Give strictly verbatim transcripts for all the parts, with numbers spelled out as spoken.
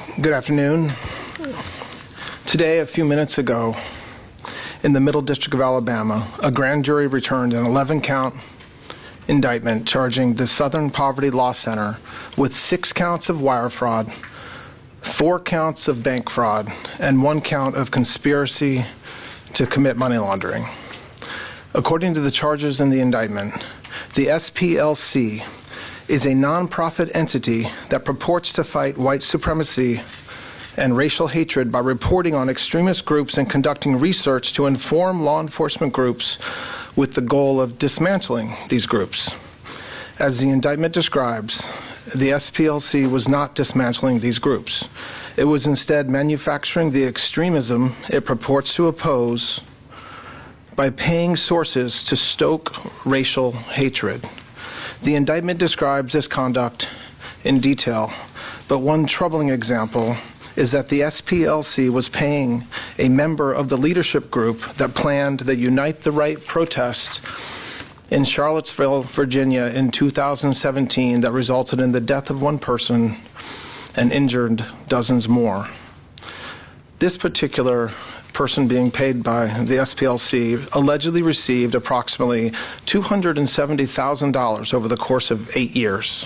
Good afternoon. Today, a few minutes ago, in the Middle District of Alabama, a grand jury returned an eleven-count indictment charging the Southern Poverty Law Center with six counts of wire fraud, four counts of bank fraud, and one count of conspiracy to commit money laundering. According to the charges in the indictment, the S P L C is a nonprofit entity that purports to fight white supremacy and racial hatred by reporting on extremist groups and conducting research to inform law enforcement groups with the goal of dismantling these groups. As the indictment describes, the S P L C was not dismantling these groups. It was instead manufacturing the extremism it purports to oppose by paying sources to stoke racial hatred. The indictment describes this conduct in detail, but one troubling example is that the S P L C was paying a member of the leadership group that planned the Unite the Right protest in Charlottesville, Virginia in two thousand seventeen that resulted in the death of one person and injured dozens more. This particular person being paid by the S P L C allegedly received approximately two hundred seventy thousand dollars over the course of eight years.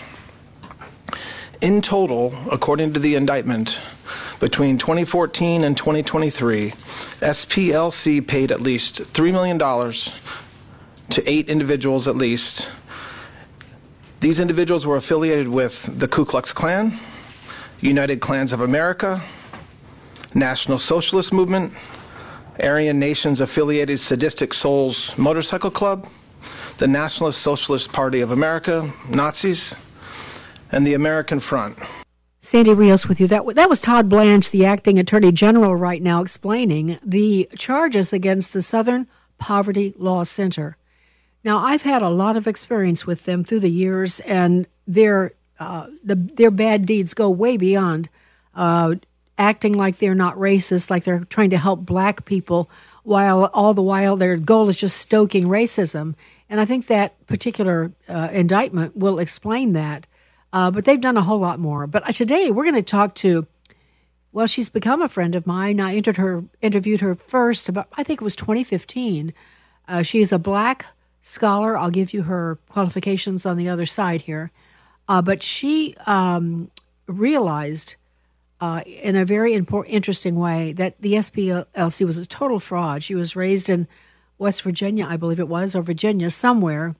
In total, according to the indictment, between twenty fourteen and twenty twenty-three, S P L C paid at least three million dollars to eight individuals at least. These individuals were affiliated with the Ku Klux Klan, United Klans of America, National Socialist Movement, Aryan Nations Affiliated Sadistic Souls Motorcycle Club, the Nationalist Socialist Party of America, Nazis, and the American Front. Sandy Rios with you. That, that was Todd Blanche, the acting attorney general right now, explaining the charges against the Southern Poverty Law Center. Now, I've had a lot of experience with them through the years, and their uh, the, their bad deeds go way beyond uh, acting like they're not racist, like they're trying to help black people, while all the while their goal is just stoking racism. And I think that particular uh, indictment will explain that. Uh, but they've done a whole lot more. But today we're going to talk to, well, she's become a friend of mine. I entered her, interviewed her first about, I think it was twenty fifteen. Uh, she's a black scholar. I'll give you her qualifications on the other side here. Uh, but she um, realized uh, in a very important, interesting way that the S P L C was a total fraud. She was raised in West Virginia, I believe it was, or Virginia, somewhere.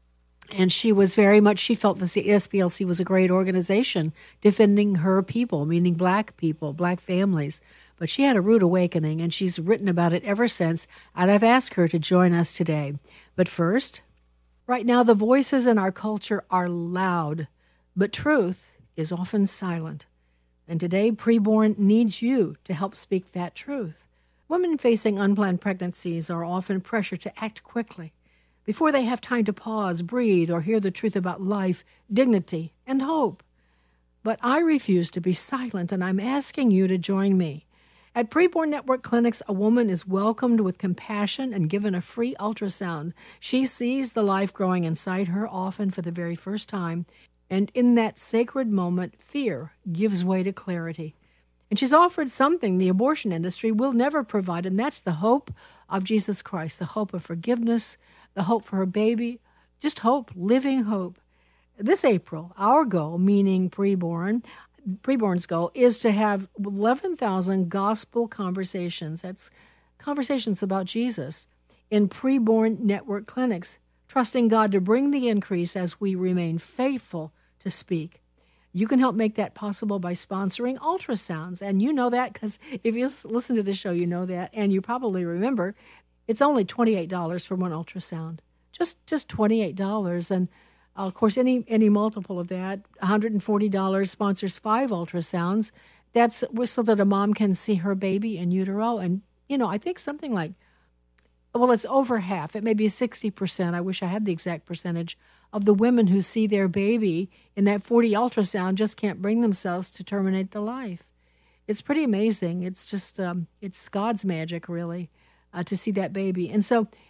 And she was very much, she felt the S P L C was a great organization defending her people, meaning black people, black families. But she had a rude awakening, and she's written about it ever since, and I've asked her to join us today. But first, right now the voices in our culture are loud, but truth is often silent. And today, Preborn needs you to help speak that truth. Women facing unplanned pregnancies are often pressured to act quickly before they have time to pause, breathe, or hear the truth about life, dignity, and hope. But I refuse to be silent, and I'm asking you to join me. At Preborn Network Clinics, a woman is welcomed with compassion and given a free ultrasound. She sees the life growing inside her, often for the very first time, and in that sacred moment, fear gives way to clarity. And she's offered something the abortion industry will never provide, and that's the hope of Jesus Christ, the hope of forgiveness, the hope for her baby, just hope, living hope. This April, our goal, meaning Preborn, Preborn's goal, is to have eleven thousand gospel conversations. That's conversations about Jesus in Preborn Network Clinics, trusting God to bring the increase as we remain faithful to speak. You can help make that possible by sponsoring ultrasounds. And you know that because if you listen to the show, you know that. And you probably remember it's only twenty-eight dollars for one ultrasound. Just just twenty-eight dollars. And, uh, of course, any any multiple of that, one hundred forty dollars sponsors five ultrasounds. That's so that a mom can see her baby in utero. And, you know, I think something like, well, it's over half. It may be sixty percent. I wish I had the exact percentage of the women who see their baby in that forty ultrasound just can't bring themselves to terminate the life. It's pretty amazing. It's just, um, it's God's magic, really. Uh, to see that baby. And so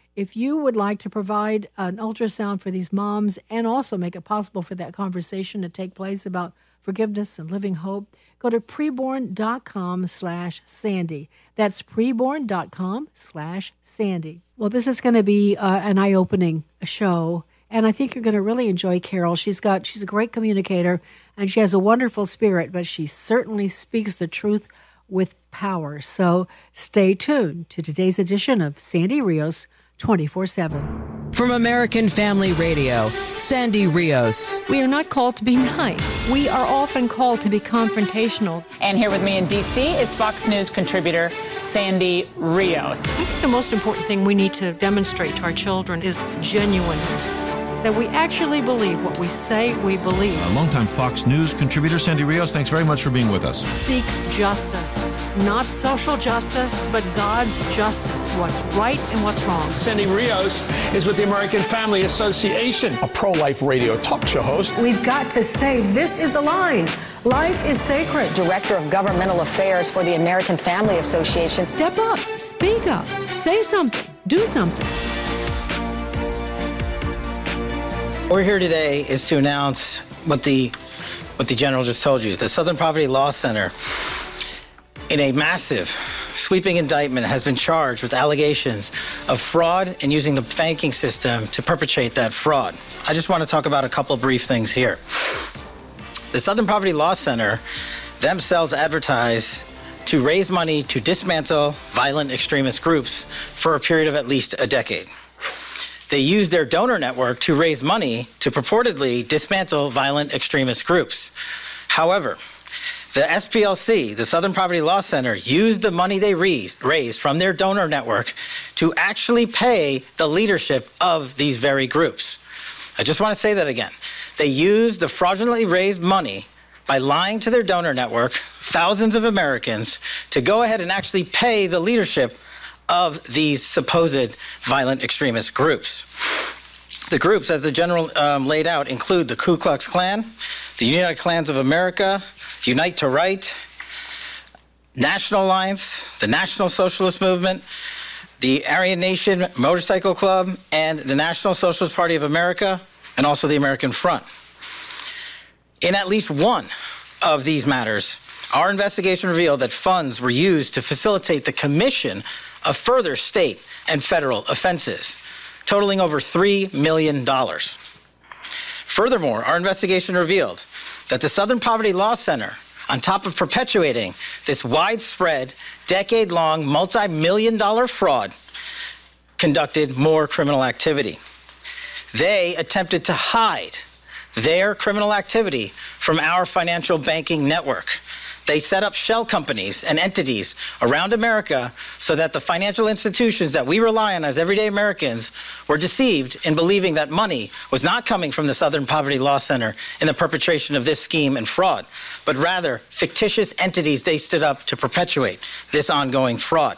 If you would like to provide an ultrasound for these moms and also make it possible for that conversation to take place about forgiveness and living hope, go to preborn.com slash Sandy. That's preborn.com slash Sandy. Well, this is going to be uh, an eye-opening show, and I think you're going to really enjoy Carol. She's got she's a great communicator, and she has a wonderful spirit, but she certainly speaks the truth with power. So stay tuned to today's edition of Sandy Rios twenty-four seven. From American Family Radio, Sandy Rios. We are not called to be nice. We are often called to be confrontational. And here with me in D C is Fox News contributor Sandy Rios. I think the most important thing we need to demonstrate to our children is genuineness. That we actually believe what we say we believe. A longtime Fox News contributor, Sandy Rios, thanks very much for being with us. Seek justice. Not social justice, but God's justice. What's right and what's wrong. Sandy Rios is with the American Family Association, a pro-life radio talk show host. We've got to say this is the line. Life is sacred. Director of Governmental Affairs for the American Family Association. Step up. Speak up. Say something. Do something. What we're here today is to announce what the what the general just told you. The Southern Poverty Law Center, in a massive, sweeping indictment, has been charged with allegations of fraud and using the banking system to perpetrate that fraud. I just want to talk about a couple of brief things here. The Southern Poverty Law Center themselves advertise to raise money to dismantle violent extremist groups for a period of at least a decade. They use their donor network to raise money to purportedly dismantle violent extremist groups. However, the S P L C, the Southern Poverty Law Center, used the money they raised, raised from their donor network to actually pay the leadership of these very groups. I just want to say that again. They used the fraudulently raised money by lying to their donor network, thousands of Americans, to go ahead and actually pay the leadership of these supposed violent extremist groups. The groups, as the general um, laid out, include the Ku Klux Klan, the United Klans of America, Unite to Right, National Alliance, the National Socialist Movement, the Aryan Nation Motorcycle Club, and the National Socialist Party of America, and also the American Front. In at least one of these matters, our investigation revealed that funds were used to facilitate the commission of further state and federal offenses, totaling over three million dollars. Furthermore, our investigation revealed that the Southern Poverty Law Center, on top of perpetuating this widespread, decade-long, multi-million dollar fraud, conducted more criminal activity. They attempted to hide their criminal activity from our financial banking network. They set up shell companies and entities around America so that the financial institutions that we rely on as everyday Americans were deceived in believing that money was not coming from the Southern Poverty Law Center in the perpetration of this scheme and fraud, but rather fictitious entities they stood up to perpetuate this ongoing fraud.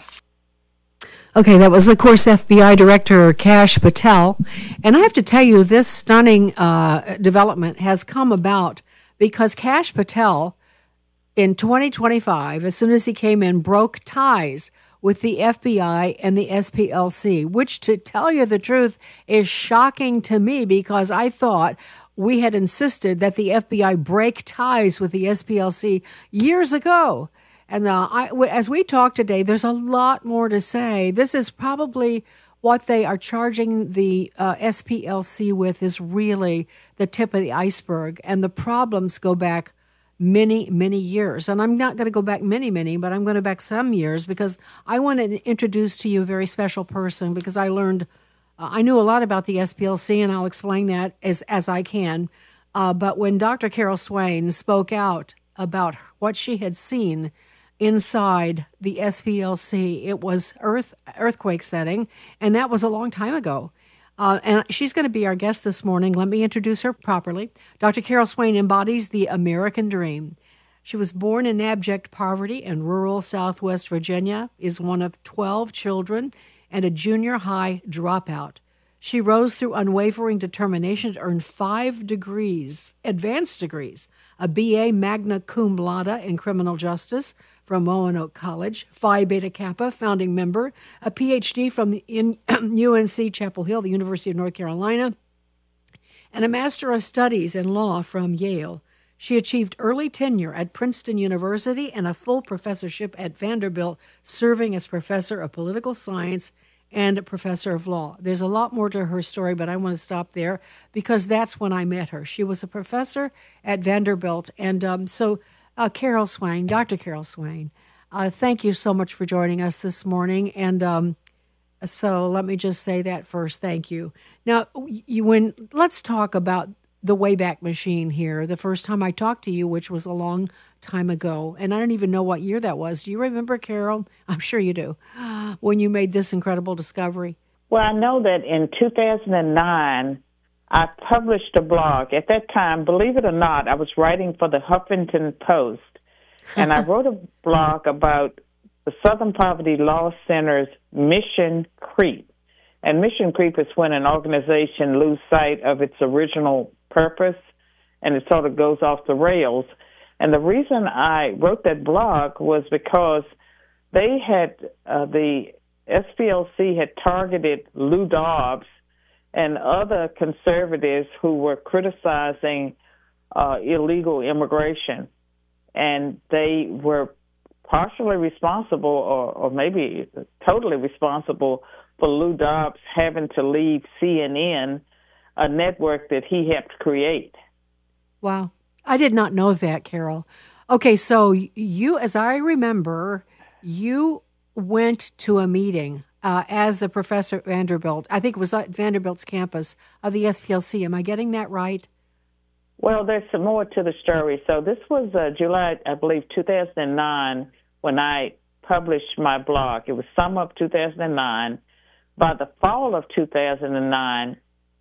Okay, that was, of course, F B I Director Kash Patel. And I have to tell you, this stunning uh, development has come about because Kash Patel, in twenty twenty-five, as soon as he came in, broke ties with the F B I and the S P L C, which, to tell you the truth, is shocking to me because I thought we had insisted that the F B I break ties with the S P L C years ago. And uh, I, as we talk today, there's a lot more to say. This is probably what they are charging the uh, S P L C with is really the tip of the iceberg, and the problems go back many, many years. And I'm not going to go back many, many, but I'm going to back some years because I want to introduce to you a very special person because I learned, uh, I knew a lot about the S P L C, and I'll explain that as, as I can. Uh, but when Doctor Carol Swain spoke out about what she had seen inside the S P L C, it was earth earthquake setting, and that was a long time ago. Uh, and she's going to be our guest this morning. Let me introduce her properly. Doctor Carol Swain embodies the American dream. She was born in abject poverty in rural Southwest Virginia, is one of twelve children, and a junior high dropout. She rose through unwavering determination to earn five degrees, advanced degrees, a B A magna cum laude in criminal justice from Roanoke College, Phi Beta Kappa founding member, a P H D from the in, U N C Chapel Hill, the University of North Carolina, and a Master of Studies in Law from Yale. She achieved early tenure at Princeton University and a full professorship at Vanderbilt, serving as professor of political science and a professor of law. There's a lot more to her story, but I want to stop there because that's when I met her. She was a professor at Vanderbilt. And um, so, uh, Carol Swain, Doctor Carol Swain, uh, thank you so much for joining us this morning. And um, so let me just say that first. Thank you. Now, you, when let's talk about the Wayback Machine here. The first time I talked to you, which was a long time ago, and I don't even know what year that was. Do you remember, Carol? I'm sure you do. When you made this incredible discovery. Well, I know that in two thousand nine, I published a blog. At that time, believe it or not, I was writing for the Huffington Post, and I wrote a blog about the Southern Poverty Law Center's mission creep. And mission creep is when an organization loses sight of its original purpose, and it sort of goes off the rails. And the reason I wrote that blog was because they had, uh, the S P L C had targeted Lou Dobbs and other conservatives who were criticizing uh, illegal immigration. And they were partially responsible, or, or maybe totally responsible, for Lou Dobbs having to leave C N N, a network that he helped create. Wow. I did not know that, Carol. Okay, so you, as I remember, you went to a meeting uh, as the professor at Vanderbilt. I think it was at Vanderbilt's campus of the S P L C. Am I getting that right? Well, there's some more to the story. So this was uh, July, I believe, two thousand nine, when I published my blog. It was summer of two thousand nine. By the fall of two thousand nine,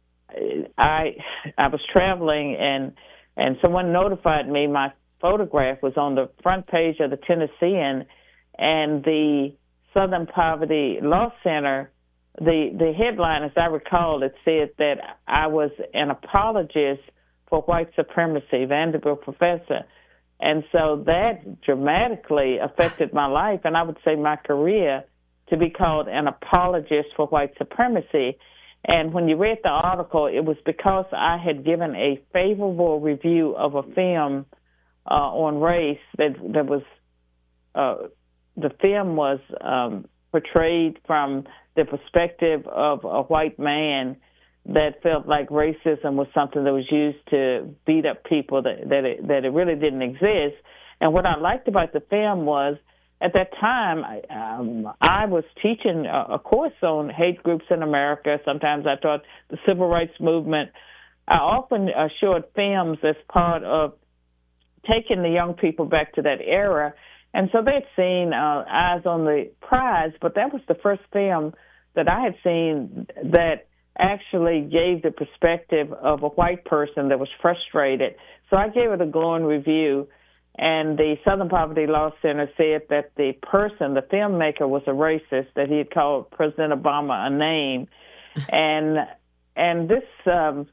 I I was traveling, and and someone notified me my photograph was on the front page of the Tennessean, and the Southern Poverty Law Center, the, the headline, as I recall, it said that I was an apologist for white supremacy, Vanderbilt professor. And so that dramatically affected my life, and I would say my career, to be called an apologist for white supremacy. And when you read the article, it was because I had given a favorable review of a film uh, on race that, that was, uh, the film was um, portrayed from the perspective of a white man that felt like racism was something that was used to beat up people, that, that, it, that it really didn't exist. And what I liked about the film was, at that time, I, um, I was teaching a, a course on hate groups in America. Sometimes I taught the civil rights movement. I often uh, showed films as part of taking the young people back to that era. And so they'd seen uh, Eyes on the Prize, but that was the first film that I had seen that actually gave the perspective of a white person that was frustrated. So I gave it a glowing review. And the Southern Poverty Law Center said that the person, the filmmaker, was a racist, that he had called President Obama a name. and and this um,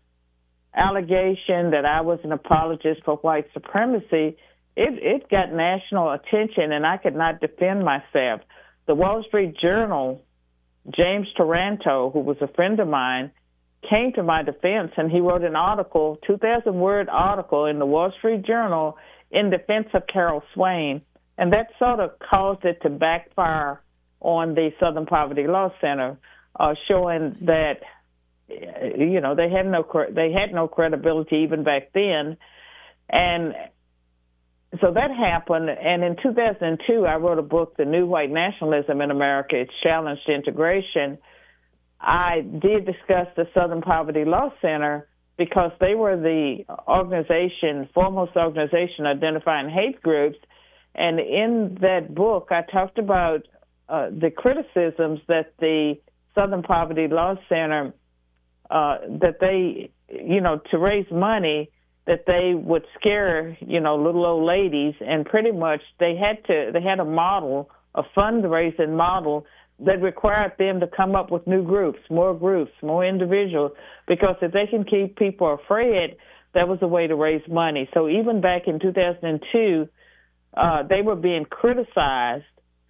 allegation that I was an apologist for white supremacy, it, it got national attention, and I could not defend myself. The Wall Street Journal, James Taranto, who was a friend of mine, came to my defense, and he wrote an article, two thousand word article in the Wall Street Journal, in defense of Carol Swain, and that sort of caused it to backfire on the Southern Poverty Law Center, uh, showing that, you know, they had no they had no credibility even back then, and so that happened. And in two thousand two, I wrote a book, The New White Nationalism in America: Its Challenge to Integration. I did discuss the Southern Poverty Law Center because they were the organization, foremost organization identifying hate groups. And in that book, I talked about uh, the criticisms that the Southern Poverty Law Center, uh, that they, you know, to raise money, that they would scare, you know, little old ladies, and pretty much they had to, they had a model, a fundraising model that required them to come up with new groups, more groups, more individuals, because if they can keep people afraid, that was a way to raise money. So even back in two thousand two, uh, they were being criticized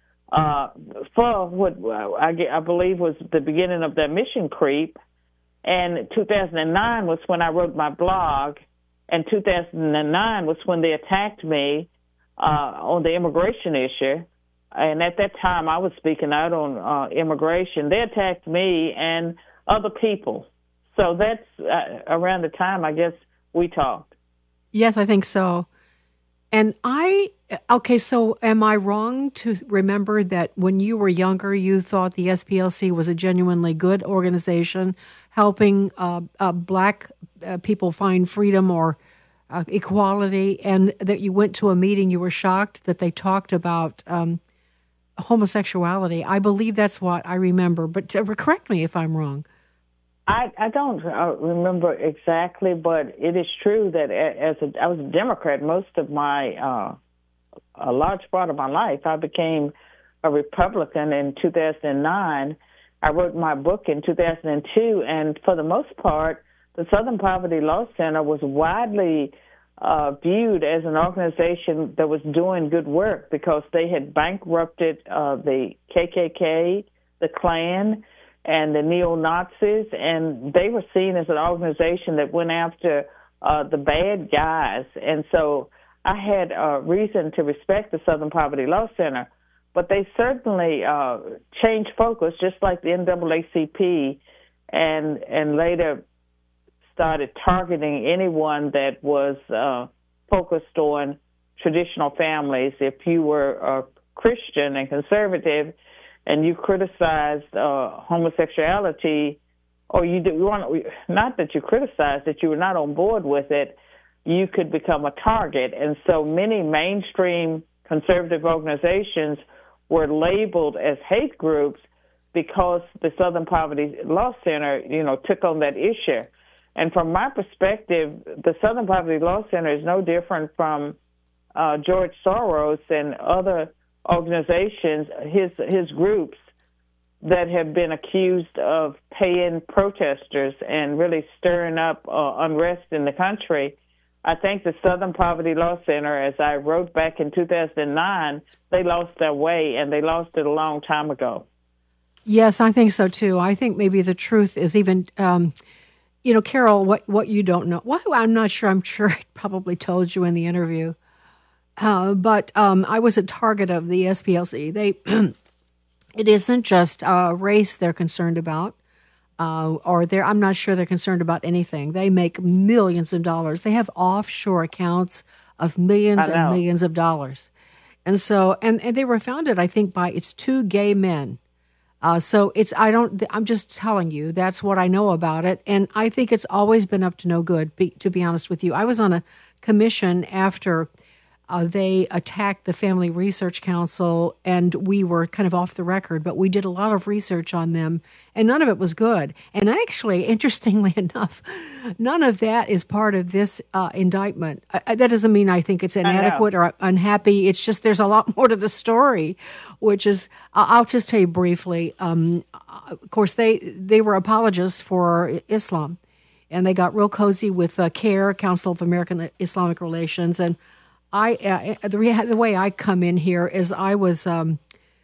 uh, for what I, I believe was the beginning of their mission creep. And two thousand nine was when I wrote my blog, and two thousand nine was when they attacked me uh, on the immigration issue. And at that time, I was speaking out on uh, immigration. They attacked me and other people. So that's uh, around the time, I guess, we talked. Yes, I think so. And I, okay, so am I wrong to remember that when you were younger, you thought the S P L C was a genuinely good organization helping uh, uh, black uh, people find freedom or uh, equality, and that you went to a meeting, you were shocked that they talked about um, homosexuality? I believe that's what I remember, but to, correct me if I'm wrong. I, I don't uh, remember exactly, but it is true that as a, I was a Democrat most of my, uh, a large part of my life. I became a Republican in two thousand nine. I wrote my book in two thousand two, and for the most part, the Southern Poverty Law Center was widely uh, viewed as an organization that was doing good work because they had bankrupted uh, the K K K, the Klan, and the neo-Nazis, and they were seen as an organization that went after uh, the bad guys. And so I had a reason to respect the Southern Poverty Law Center, but they certainly uh, changed focus, just like the N double A C P, and and later started targeting anyone that was uh, focused on traditional families. If you were a Christian and conservative, and you criticized uh, homosexuality, or you did, not that you criticized it, you were not on board with it, you could become a target. And so many mainstream conservative organizations were labeled as hate groups because the Southern Poverty Law Center, you know, took on that issue. And from my perspective, the Southern Poverty Law Center is no different from uh, George Soros and other organizations, his his groups that have been accused of paying protesters and really stirring up uh, unrest in the country. I think the Southern Poverty Law Center, as I wrote back in two thousand nine, they lost their way, and they lost it a long time ago. Yes, I think so too. I think maybe the truth is even, um, you know, Carol, what, what you don't know. Well, I'm not sure. I'm sure I probably told you in the interview. Uh, but um, I was a target of the S P L C. They, it isn't just uh, race they're concerned about, uh, or they're. I'm not sure they're concerned about anything. They make millions of dollars. They have offshore accounts of millions and millions of dollars, and so and, and they were founded, I think, by it's two gay men. Uh, so it's I don't. I'm just telling you that's what I know about it, and I think it's always been up to no good. Be, to be honest with you, I was on a commission after. Uh, they attacked the Family Research Council, and we were kind of off the record, but we did a lot of research on them, and none of it was good. And actually, interestingly enough, none of that is part of this uh, indictment. Uh, that doesn't mean I think it's inadequate or unhappy. It's just there's a lot more to the story, which is, uh, I'll just tell you briefly. Um, of course, they, they were apologists for Islam, and they got real cozy with uh, CARE, Council of American Islamic Relations, and I uh, the, re- the way I come in here is I was um,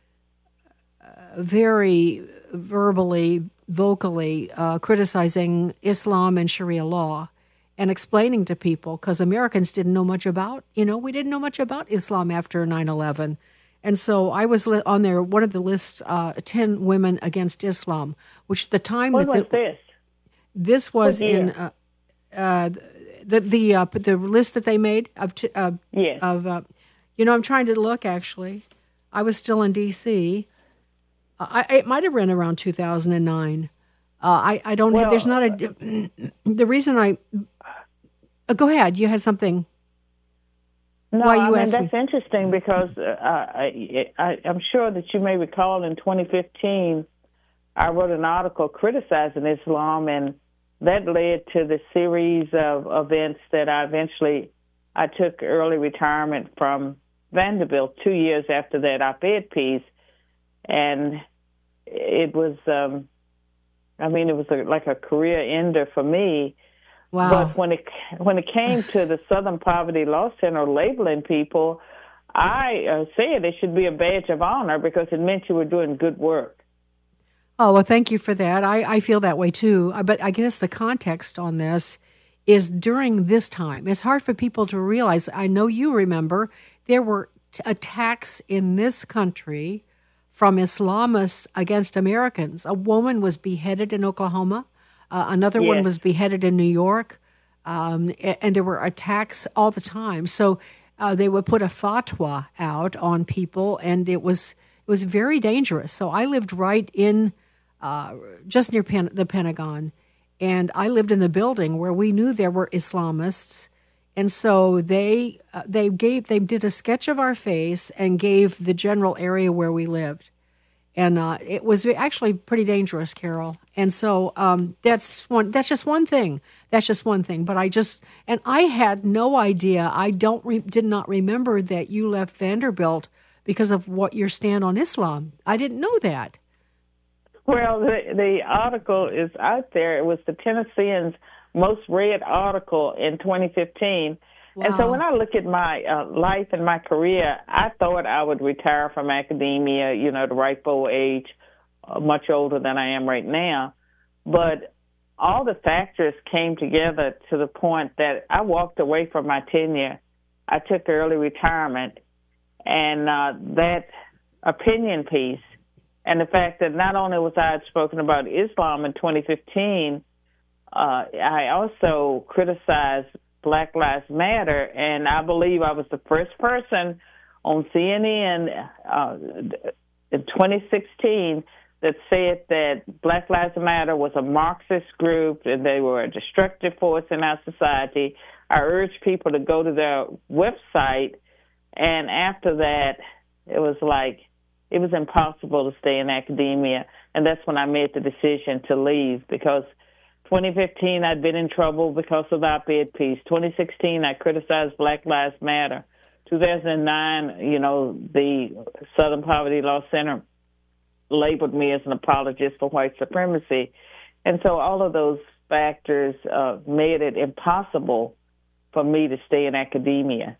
very verbally, vocally uh, criticizing Islam and Sharia law and explaining to people, because Americans didn't know much about, you know, we didn't know much about Islam after nine eleven. And so I was li- on there, one of the lists, uh, ten Women Against Islam, which the time what that... was the, this? This was in... Uh, uh, The the uh, the list that they made of t- uh, yes. of uh, you know, I'm trying to look. Actually, I was still in D C. Uh, I it might have been around two thousand nine. Uh, I I don't well, have. There's not a. The reason I. Uh, go ahead. You had something. No, Why you I mean, asked that's me? interesting because uh, I, I I'm sure that you may recall in twenty fifteen, I wrote an article criticizing Islam, and that led to the series of events that I eventually, I took early retirement from Vanderbilt two years after that op-ed piece. And it was, um, I mean, it was a, like a career ender for me. Wow. But when it when it came to the Southern Poverty Law Center labeling people, I uh, said it should be a badge of honor because it meant you were doing good work. Oh, well, thank you for that. I, I feel that way too. But I guess the context on this is during this time. It's hard for people to realize. I know you remember there were t- attacks in this country from Islamists against Americans. A woman was beheaded in Oklahoma. Uh, another yes. one was beheaded in New York. Um, and, and there were attacks all the time. So uh, they would put a fatwa out on people, and it was it was very dangerous. So I lived right in, uh, just near Pen- the Pentagon, and I lived in the building where we knew there were Islamists. And so they uh, they gave they did a sketch of our face and gave the general area where we lived, and uh, it was actually pretty dangerous, Carol. And so um, that's one that's just one thing. That's just one thing. But I just and I had no idea. I don't re, did not remember that you left Vanderbilt because of what your stand on Islam. I didn't know that. Well, the the article is out there. It was the Tennessean's most read article in twenty fifteen. Wow. And so when I look at my uh, life and my career, I thought I would retire from academia, you know, the ripe old age, uh, much older than I am right now. But all the factors came together to the point that I walked away from my tenure. I took early retirement. And uh, that opinion piece and the fact that not only was I outspoken about Islam in twenty fifteen, Uh, I also criticized Black Lives Matter, and I believe I was the first person on C N N uh, in twenty sixteen that said that Black Lives Matter was a Marxist group and they were a destructive force in our society. I urged people to go to their website, and after that, it was like it was impossible to stay in academia, and that's when I made the decision to leave because twenty fifteen, I'd been in trouble because of the op-ed piece. twenty sixteen, I criticized Black Lives Matter. two thousand nine, you know, the Southern Poverty Law Center labeled me as an apologist for white supremacy. And so all of those factors uh, made it impossible for me to stay in academia.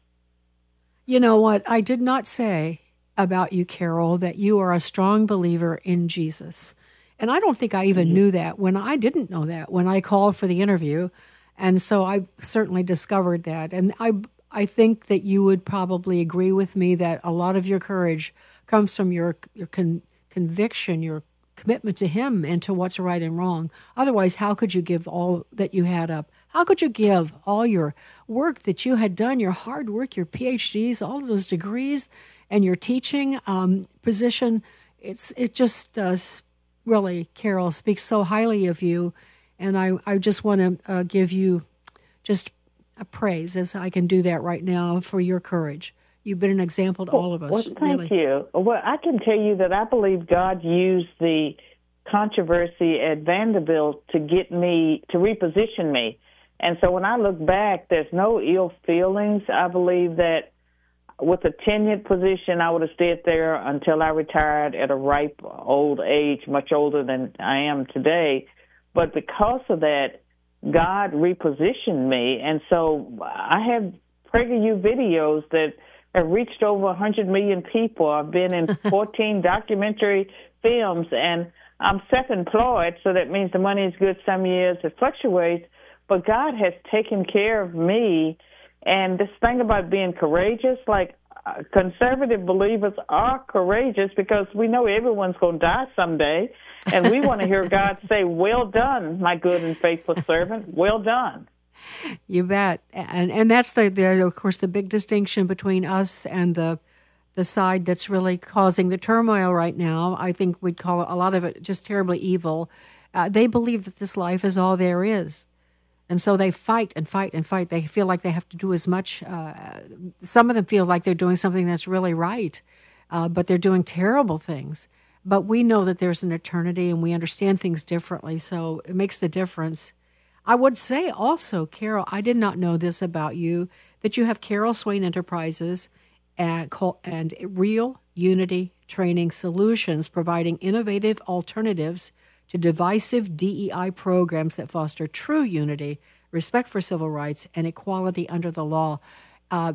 You know what? I did not say about you, Carol, that you are a strong believer in Jesus. And I don't think I even knew that when I didn't know that when I called for the interview. And so I certainly discovered that. And I I think that you would probably agree with me that a lot of your courage comes from your, your con, conviction, your commitment to him and to what's right and wrong. Otherwise, how could you give all that you had up? How could you give all your work that you had done, your hard work, your P H Ds, all of those degrees, and your teaching um, position? It's It just uh, really, Carol, speaks so highly of you, and I, I just want to uh, give you just a praise, as I can do that right now, for your courage. You've been an example to all of us. Well, thank really. you. Well, I can tell you that I believe God used the controversy at Vanderbilt to get me, to reposition me. And so when I look back, there's no ill feelings. I believe that with a tenured position, I would have stayed there until I retired at a ripe old age, much older than I am today. But because of that, God repositioned me. And so I have PragerU videos that have reached over one hundred million people. I've been in fourteen documentary films, and I'm self-employed, so that means the money is good some years. It fluctuates. But God has taken care of me. And this thing about being courageous, like uh, conservative believers are courageous because we know everyone's going to die someday. And we want to hear God say, well done, my good and faithful servant. Well done. You bet. And and that's, the, the of course, the big distinction between us and the the side that's really causing the turmoil right now. I think we'd call a lot of it just terribly evil. Uh, they believe that this life is all there is. And so they fight and fight and fight. They feel like they have to do as much. Uh, some of them feel like they're doing something that's really right, uh, but they're doing terrible things. But we know that there's an eternity, and we understand things differently, so it makes the difference. I would say also, Carol, I did not know this about you, that you have Carol Swain Enterprises and, and Real Unity Training Solutions, providing innovative alternatives to divisive D E I programs that foster true unity, respect for civil rights, and equality under the law. Uh,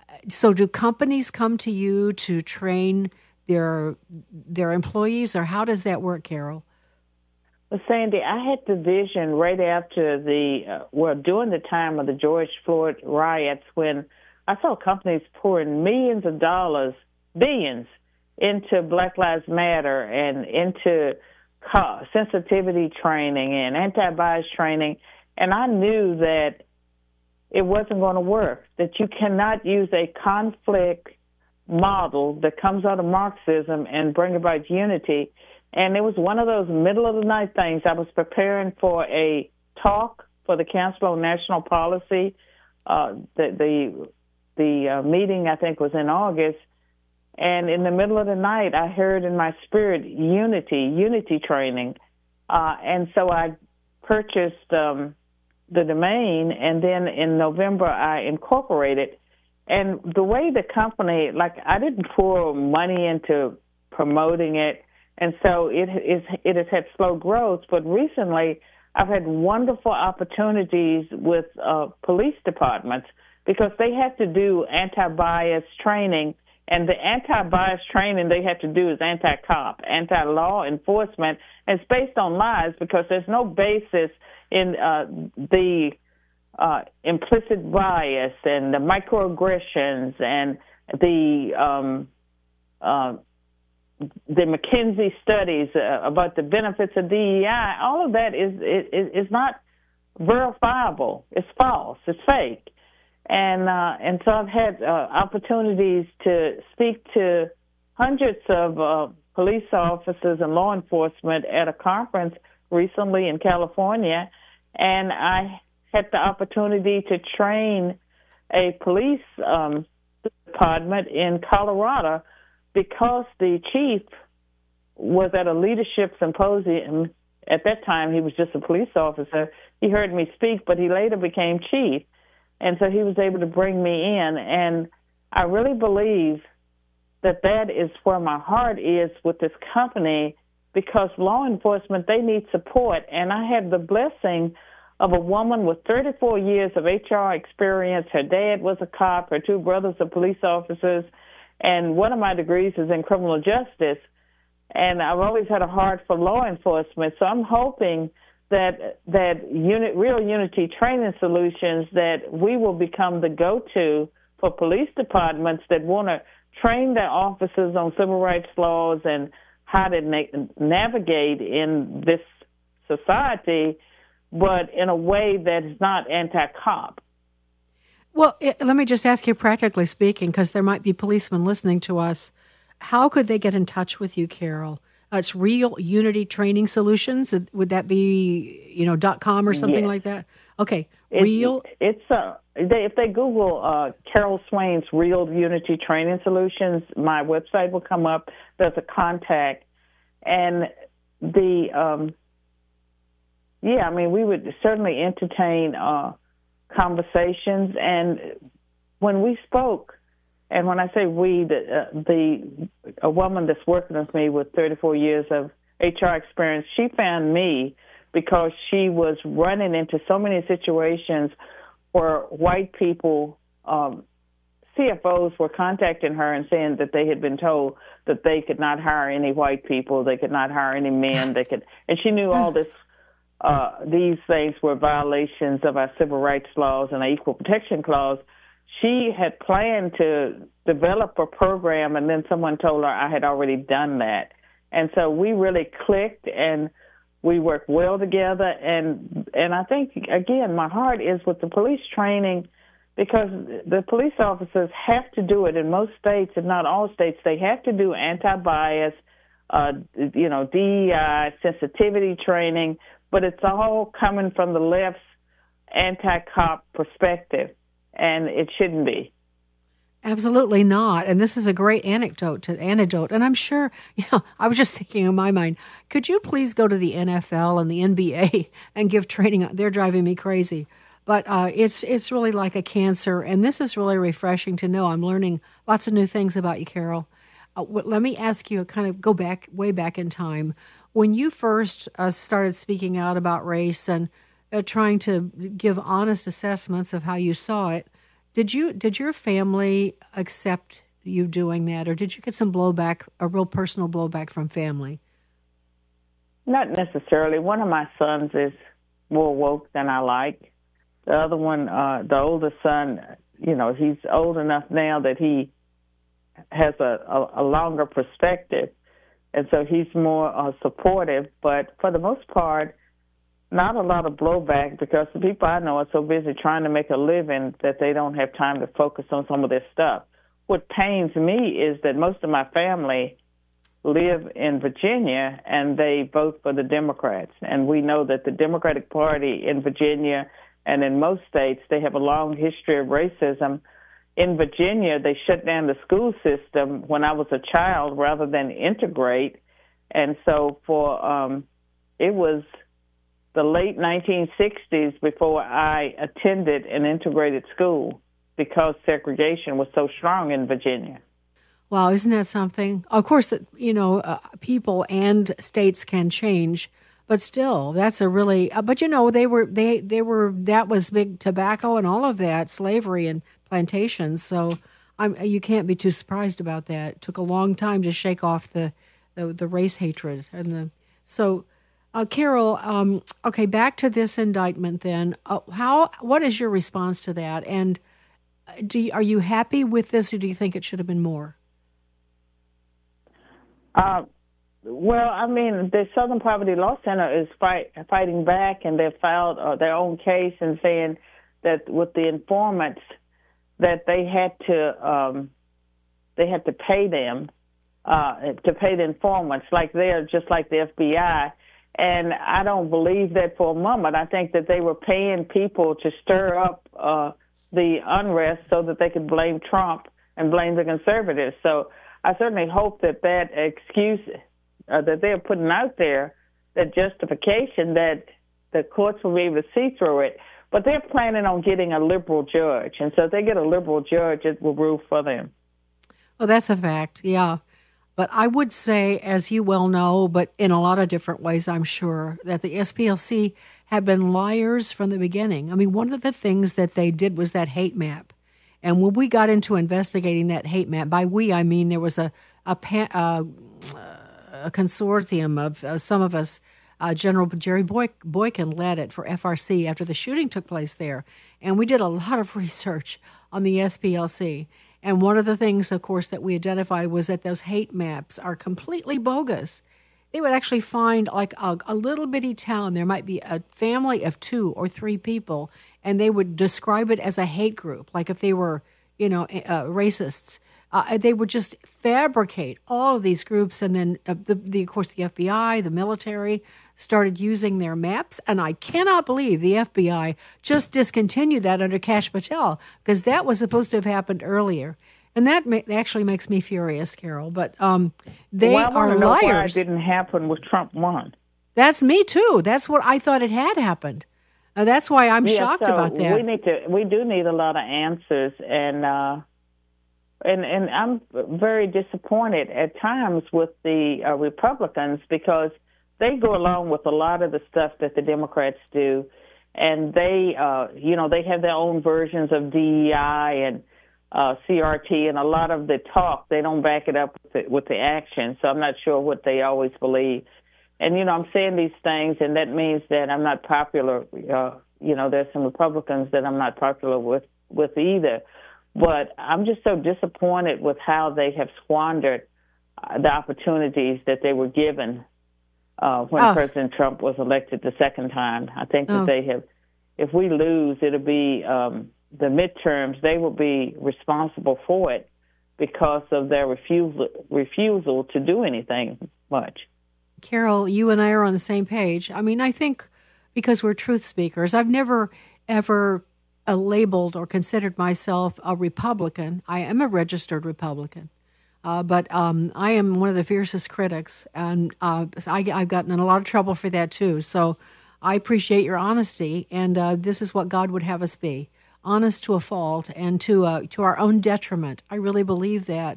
so do companies come to you to train their their employees, or how does that work, Carol? Well, Sandy, I had the vision right after the, uh, well, during the time of the George Floyd riots, when I saw companies pouring millions of dollars, billions, into Black Lives Matter and into co- sensitivity training and anti-bias training, and I knew that it wasn't going to work, that you cannot use a conflict model that comes out of Marxism and bring about unity. And it was one of those middle-of-the-night things. I was preparing for a talk for the Council on National Policy. Uh, the the, the uh, meeting, I think, was in August. And in the middle of the night, I heard in my spirit unity, unity training. Uh, and so I purchased um, the domain, and then in November I incorporated. And the way the company, like, I didn't pour money into promoting it, and so it is it has had slow growth. But recently, I've had wonderful opportunities with uh, police departments because they have to do anti-bias training, and the anti-bias training they have to do is anti-cop, anti-law enforcement, and it's based on lies because there's no basis in uh, the uh, implicit bias and the microaggressions and the um, uh, the McKinsey studies uh, about the benefits of D E I. All of that is is, is not verifiable. It's false. It's fake. And uh, and so I've had uh, opportunities to speak to hundreds of uh, police officers and law enforcement at a conference recently in California, and I had the opportunity to train a police um, department in Colorado because the chief was at a leadership symposium. At that time, he was just a police officer. He heard me speak, but he later became chief. And so he was able to bring me in. And I really believe that that is where my heart is with this company, because law enforcement, they need support. And I had the blessing of a woman with thirty-four years of H R experience. Her dad was a cop. Her two brothers are police officers. And one of my degrees is in criminal justice. And I've always had a heart for law enforcement. So I'm hoping that that unit, Real Unity Training Solutions, that we will become the go-to for police departments that want to train their officers on civil rights laws and how to na- navigate in this society, but in a way that is not anti-cop. Well, it, let me just ask you, practically speaking, because there might be policemen listening to us, how could they get in touch with you, Carol? Uh, it's Real Unity Training Solutions. Would that be, you know, dot com or something yes. like that? Okay, it's, Real. It's uh, they, if they Google uh, Carol Swain's Real Unity Training Solutions, my website will come up. There's a contact, and the um, yeah, I mean, we would certainly entertain uh, conversations. And when we spoke, and when I say we, the, uh, the a woman that's working with me with thirty-four years of H R experience, she found me because she was running into so many situations where white people, um, C F Os were contacting her and saying that they had been told that they could not hire any white people, they could not hire any men, they could, and she knew all this. Uh, these things were violations of our civil rights laws and our equal protection clause. She had planned to develop a program, and then someone told her I had already done that. And so we really clicked, and we worked well together. And and I think, again, my heart is with the police training, because the police officers have to do it in most states, if not all states. They have to do anti-bias, uh, you know, D E I, sensitivity training, but it's all coming from the left's anti-cop perspective, and it shouldn't be. Absolutely not. And this is a great anecdote to antidote. And I'm sure, you know, I was just thinking in my mind, could you please go to the N F L and the N B A and give training? They're driving me crazy. But uh, it's it's really like a cancer, and this is really refreshing to know. I'm learning lots of new things about you, Carol. Uh, w- let me ask you, kind of go back, way back in time. When you first uh, started speaking out about race and uh, trying to give honest assessments of how you saw it, did you did your family accept you doing that, or did you get some blowback, a real personal blowback from family? Not necessarily. One of my sons is more woke than I like. The other one, uh, the older son, you know, he's old enough now that he has a, a, a longer perspective, and so he's more uh, supportive. But for the most part, not a lot of blowback, because the people I know are so busy trying to make a living that they don't have time to focus on some of this stuff. What pains me is that most of my family live in Virginia, and they vote for the Democrats. And we know that the Democratic Party in Virginia and in most states, they have a long history of racism. In Virginia, they shut down the school system when I was a child rather than integrate. And so for um, it was the late nineteen sixties before I attended an integrated school, because segregation was so strong in Virginia. Wow, isn't that something? Of course, you know, uh, people and states can change, but still, that's a really. Uh, but you know, they were they they were that was big tobacco and all of that, slavery and plantations. So I'm, you can't be too surprised about that. It took a long time to shake off the the, the race hatred and the so. Uh, Carol, um, okay, back to this indictment then. Uh, how what is your response to that? And do you, are you happy with this, or do you think it should have been more? Uh, well, I mean, the Southern Poverty Law Center is fight, fighting back, and they've filed uh, their own case and saying that with the informants that they had to um, they had to pay them uh, to pay the informants, like they're just like the F B I. And I don't believe that for a moment. I think that they were paying people to stir up uh, the unrest so that they could blame Trump and blame the conservatives. So I certainly hope that that excuse uh, that they're putting out there, that justification, that the courts will be able to see through it. But they're planning on getting a liberal judge. And so if they get a liberal judge, it will rule for them. Well, that's a fact, yeah. But I would say, as you well know, but in a lot of different ways, I'm sure, that the S P L C have been liars from the beginning. I mean, one of the things that they did was that hate map. And when we got into investigating that hate map, by we, I mean there was a a, uh, a consortium of uh, some of us. Uh, General Jerry Boy- Boykin led it for F R C after the shooting took place there. And we did a lot of research on the S P L C. And one of the things, of course, that we identified was that those hate maps are completely bogus. They would actually find like a, a little bitty town. There might be a family of two or three people, and they would describe it as a hate group, like if they were, you know, uh, racists. Uh, they would just fabricate all of these groups, and then, uh, the, the, of course, the F B I, the military, started using their maps. And I cannot believe the F B I just discontinued that under Kash Patel, because that was supposed to have happened earlier. And that ma- actually makes me furious, Carol. But um, they well, I are know liars. Why it didn't happen with Trump won. That's me too. That's what I thought it had happened. Uh, that's why I'm yeah, shocked so about that. We need to. We do need a lot of answers, and uh, and and I'm very disappointed at times with the uh, Republicans, because they go along with a lot of the stuff that the Democrats do, and they, uh, you know, they have their own versions of D E I and uh, C R T, and a lot of the talk, they don't back it up with the, with the action. So I'm not sure what they always believe. And, you know, I'm saying these things, and that means that I'm not popular. Uh, you know, there's some Republicans that I'm not popular with, with either. But I'm just so disappointed with how they have squandered uh, the opportunities that they were given Uh, when oh. President Trump was elected the second time. I think that oh. they have, if we lose, it'll be um, the midterms, they will be responsible for it because of their refusal, refusal to do anything much. Carol, you and I are on the same page. I mean, I think because we're truth speakers, I've never, ever uh, labeled or considered myself a Republican. I am a registered Republican. Uh, but um, I am one of the fiercest critics, and uh, I, I've gotten in a lot of trouble for that, too. So I appreciate your honesty, and uh, this is what God would have us be, honest to a fault and to uh, to our own detriment. I really believe that.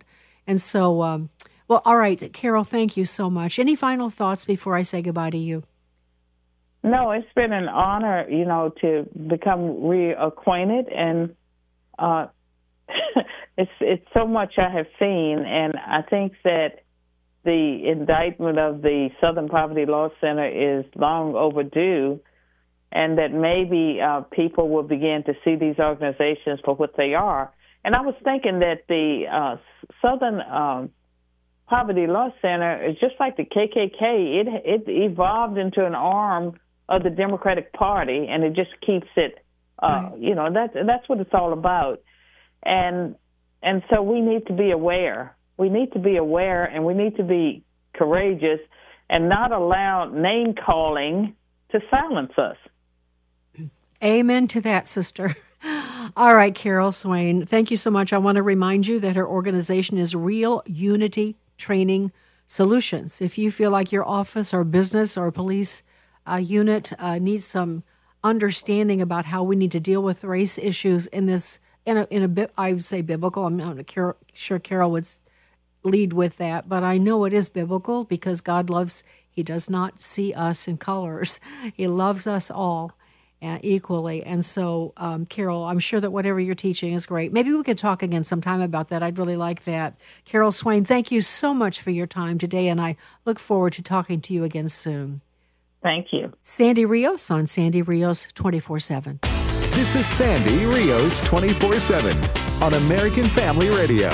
And so, um, well, all right, Carol, thank you so much. Any final thoughts before I say goodbye to you? No, it's been an honor, you know, to become reacquainted, and uh, it's it's so much I have seen, and I think that the indictment of the Southern Poverty Law Center is long overdue, and that maybe uh, people will begin to see these organizations for what they are. And I was thinking that the uh, Southern um, Poverty Law Center is just like the K K K. It it evolved into an arm of the Democratic Party, and it just keeps it, uh, right. you know, that's, that's what it's all about. And and so we need to be aware. We need to be aware, and we need to be courageous and not allow name-calling to silence us. Amen to that, sister. All right, Carol Swain, thank you so much. I want to remind you that her organization is Real Unity Training Solutions. If you feel like your office or business or police uh, unit uh, needs some understanding about how we need to deal with race issues in this, in a, in a bit, I would say biblical. I'm not sure Carol would lead with that, but I know it is biblical because God loves, he does not see us in colors. He loves us all uh, equally. And so, um, Carol, I'm sure that whatever you're teaching is great. Maybe we could talk again sometime about that. I'd really like that. Carol Swain, thank you so much for your time today, and I look forward to talking to you again soon. Thank you. Sandy Rios on Sandy Rios twenty-four seven. This is Sandy Rios twenty-four seven on American Family Radio.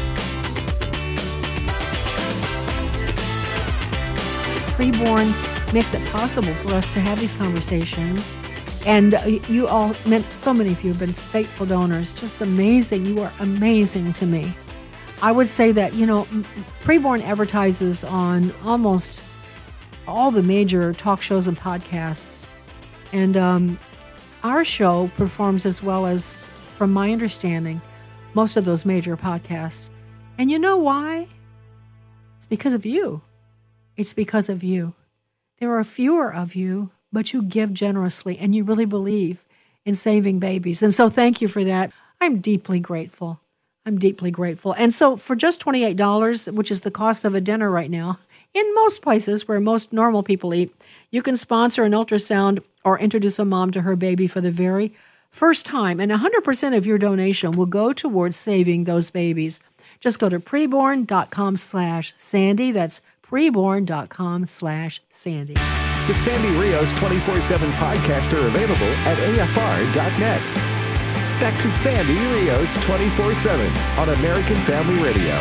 Preborn makes it possible for us to have these conversations. And you all, so many of you have been faithful donors. Just amazing. You are amazing to me. I would say that, you know, Preborn advertises on almost all the major talk shows and podcasts. And um, our show performs as well as, from my understanding, most of those major podcasts. And you know why? It's because of you. It's because of you. There are fewer of you, but you give generously, and you really believe in saving babies. And so thank you for that. I'm deeply grateful. I'm deeply grateful. And so for just twenty-eight dollars, which is the cost of a dinner right now, in most places where most normal people eat, you can sponsor an ultrasound or introduce a mom to her baby for the very first time. And one hundred percent of your donation will go towards saving those babies. Just go to preborn.com slash Sandy. That's preborn.com slash Sandy. The Sandy Rios twenty-four seven podcasts are available at A F R dot net. Back to Sandy Rios twenty-four seven on American Family Radio.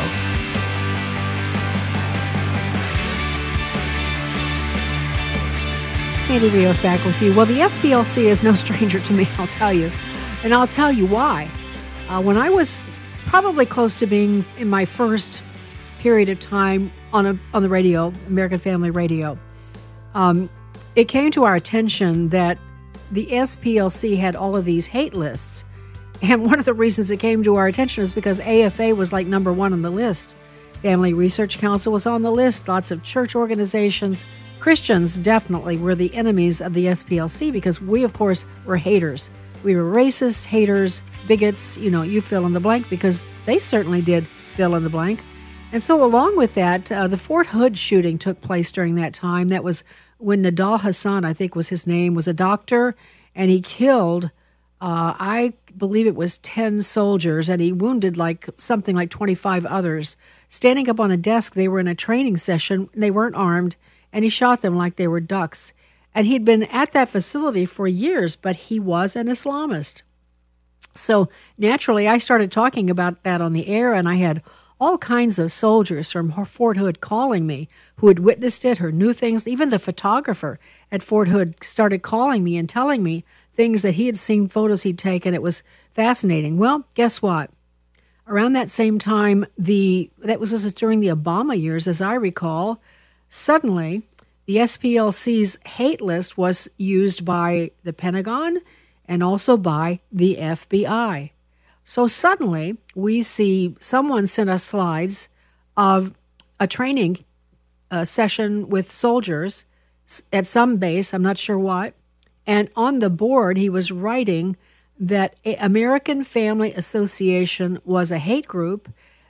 Sandy Rios back with you. Well, the S P L C is no stranger to me, I'll tell you. And I'll tell you why. Uh, when I was probably close to being in my first period of time on a, on the radio, American Family Radio, um, it came to our attention that the S P L C had all of these hate lists. And one of the reasons it came to our attention is because A F A was like number one on the list. Family Research Council was on the list. Lots of church organizations. Christians definitely were the enemies of the S P L C because we, of course, were haters. We were racist, haters, bigots, you know, you fill in the blank, because they certainly did fill in the blank. And so along with that, uh, the Fort Hood shooting took place during that time. That was when Nidal Hasan, I think was his name, was a doctor, and he killed, uh, I believe it was ten soldiers, and he wounded like something like twenty-five others. Standing up on a desk, they were in a training session, they weren't armed, and he shot them like they were ducks. And he'd been at that facility for years, but he was an Islamist. So naturally, I started talking about that on the air, and I had all kinds of soldiers from Fort Hood calling me who had witnessed it or knew things. Even the photographer at Fort Hood started calling me and telling me things that he had seen, photos he'd taken. It was fascinating. Well, guess what? Around that same time, the that was this is during the Obama years, as I recall, suddenly the S P L C's hate list was used by the Pentagon and also by the F B I. So suddenly we see someone sent us slides of a training uh, session with soldiers at some base, I'm not sure what, and on the board he was writing that American Family Association was a hate group,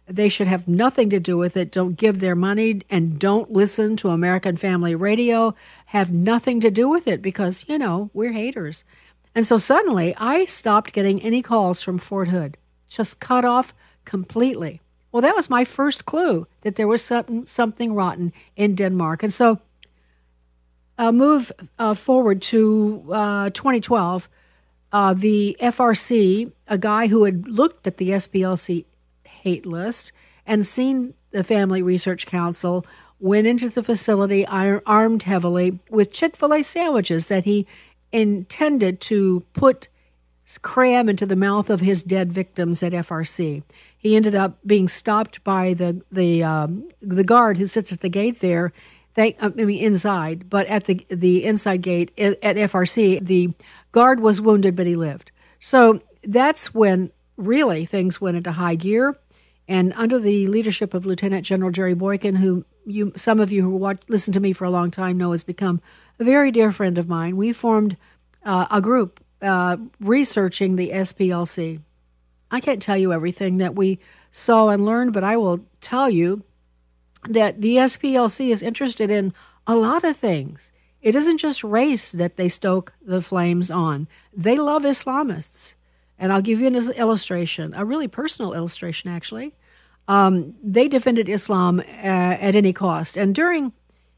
They should have nothing to do with it. Don't give their money and don't listen to American Family Radio. Have nothing to do with it because, you know, we're haters. And so suddenly I stopped getting any calls from Fort Hood. Just cut off completely. Well, that was my first clue that there was something, something rotten in Denmark. And so uh, move uh, forward to uh, twenty twelve. Uh, the F R C, a guy who had looked at the S P L C hate list and seen the Family Research Council, went into the facility armed heavily with Chick-fil-A sandwiches that he intended to put cram into the mouth of his dead victims at F R C. He ended up being stopped by the the um, the guard who sits at the gate there. They, I mean, inside, but at the the inside gate at F R C, the guard was wounded, but he lived. So that's when really things went into high gear. And under the leadership of Lieutenant General Jerry Boykin, who you some of you who watch, listen to me for a long time know has become a very dear friend of mine, we formed uh, a group uh, researching the S P L C. I can't tell you everything that we saw and learned, but I will tell you that the S P L C is interested in a lot of things. It isn't just race that they stoke the flames on. They love Islamists. And I'll give you an illustration, a really personal illustration, actually. Um, they defended Islam uh, at any cost. And during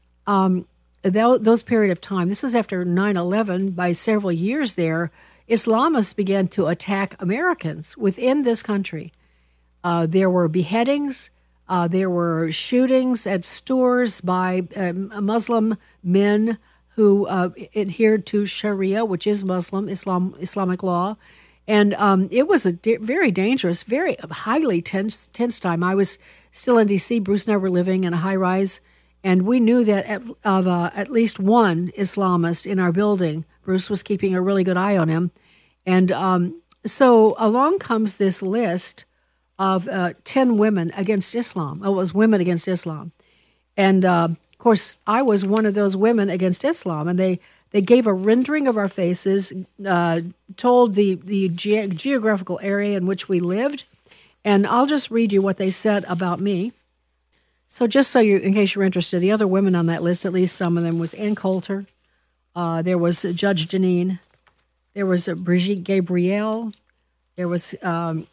um, th- those period of time, this is after nine eleven, by several years there, Islamists began to attack Americans within this country. Uh, there were beheadings. Uh, there were shootings at stores by um, Muslim men who uh, adhered to Sharia, which is Muslim, Islam, Islamic law. And um, it was a di- very dangerous, very highly tense, tense time. I was still in D C, Bruce and I were living in a high-rise, and we knew that at, of uh, at least one Islamist in our building. Bruce was keeping a really good eye on him. And um, so along comes this list of uh, ten women against Islam. Oh, it was women against Islam. And, uh, of course, I was one of those women against Islam. And they, they gave a rendering of our faces, uh, told the, the ge- geographical area in which we lived. And I'll just read you what they said about me. So just so you, in case you're interested, the other women on that list, at least some of them, was Ann Coulter. Uh, there was Judge Janine. There was Brigitte Gabriel. There was... Um,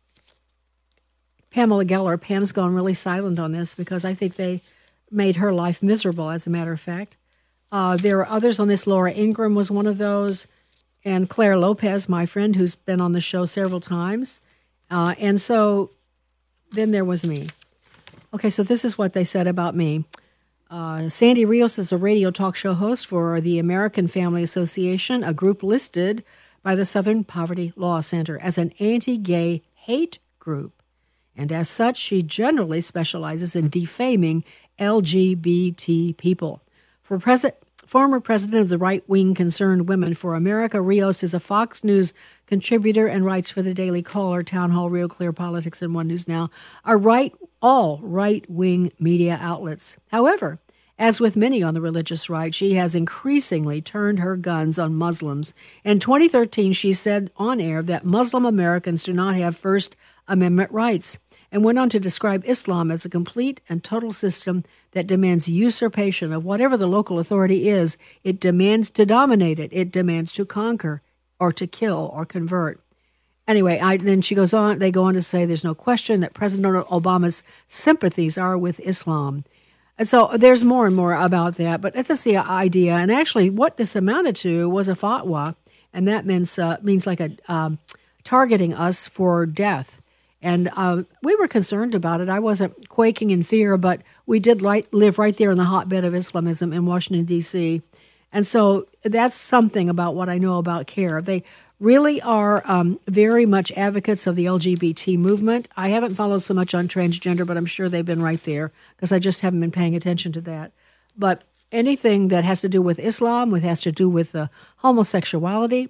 Pamela Geller. Pam's gone really silent on this because I think they made her life miserable, as a matter of fact. Uh, there are others on this. Laura Ingram was one of those, and Claire Lopez, my friend, who's been on the show several times. Uh, and so then there was me. Okay, so this is what they said about me. Uh, Sandy Rios is a radio talk show host for the American Family Association, a group listed by the Southern Poverty Law Center as an anti-gay hate group. And as such, she generally specializes in defaming L G B T people. For pres- former president of the right-wing Concerned Women for America, Rios is a Fox News contributor and writes for the Daily Caller, Town Hall, Real Clear Politics, and One News Now, are right, all right-wing media outlets. However, as with many on the religious right, she has increasingly turned her guns on Muslims. In twenty thirteen, she said on air that Muslim Americans do not have First Amendment rights, and went on to describe Islam as a complete and total system that demands usurpation of whatever the local authority is. It demands to dominate it. It demands to conquer or to kill or convert. Anyway, I, then she goes on, they go on to say there's no question that President Obama's sympathies are with Islam. And so there's more and more about that, but that's the idea. And actually what this amounted to was a fatwa, and that means, uh, means like a um, targeting us for death. And uh, we were concerned about it. I wasn't quaking in fear, but we did right, live right there in the hotbed of Islamism in Washington, D C. And so that's something about what I know about CARE. They really are um, very much advocates of the L G B T movement. I haven't followed so much on transgender, but I'm sure they've been right there because I just haven't been paying attention to that. But anything that has to do with Islam, what has to do with uh, homosexuality,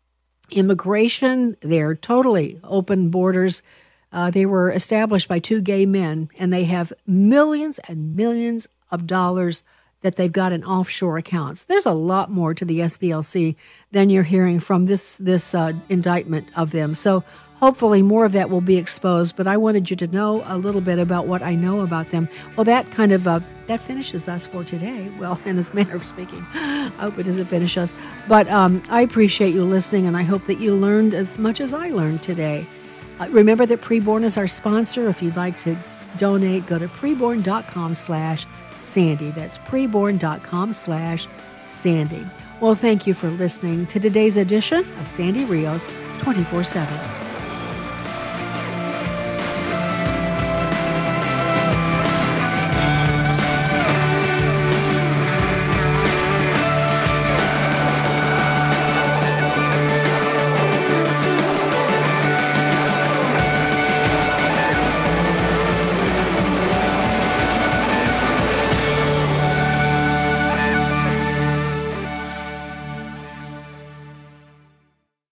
immigration, they're totally open borders. Uh, they were established by two gay men, and they have millions and millions of dollars that they've got in offshore accounts. There's a lot more to the S P L C than you're hearing from this this uh, indictment of them. So hopefully more of that will be exposed. But I wanted you to know a little bit about what I know about them. Well, that kind of uh, that finishes us for today. Well, in this manner of speaking, I hope it doesn't finish us. But um, I appreciate you listening, and I hope that you learned as much as I learned today. Uh, remember that Preborn is our sponsor. If you'd like to donate, go to preborn.com slash Sandy. That's preborn.com slash Sandy. Well, thank you for listening to today's edition of Sandy Rios twenty-four seven.